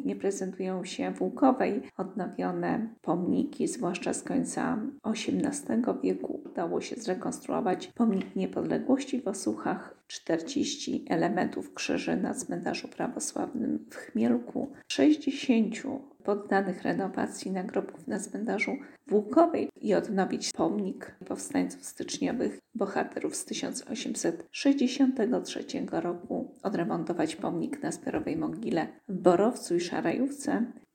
pięknie prezentują się w Łukowej odnowione pomniki, zwłaszcza z końca XVIII wieku. Udało się zrekonstruować pomnik niepodległości w Osuchach, 40 elementów krzyży na cmentarzu prawosławnym w Chmielku, 60 poddanych renowacji nagrobków na cmentarzu w Łukowej i odnowić pomnik powstańców styczniowych, bohaterów z 1863 roku, odremontować pomnik na Zbiorowej Mogile w Borowcu i Szarajówce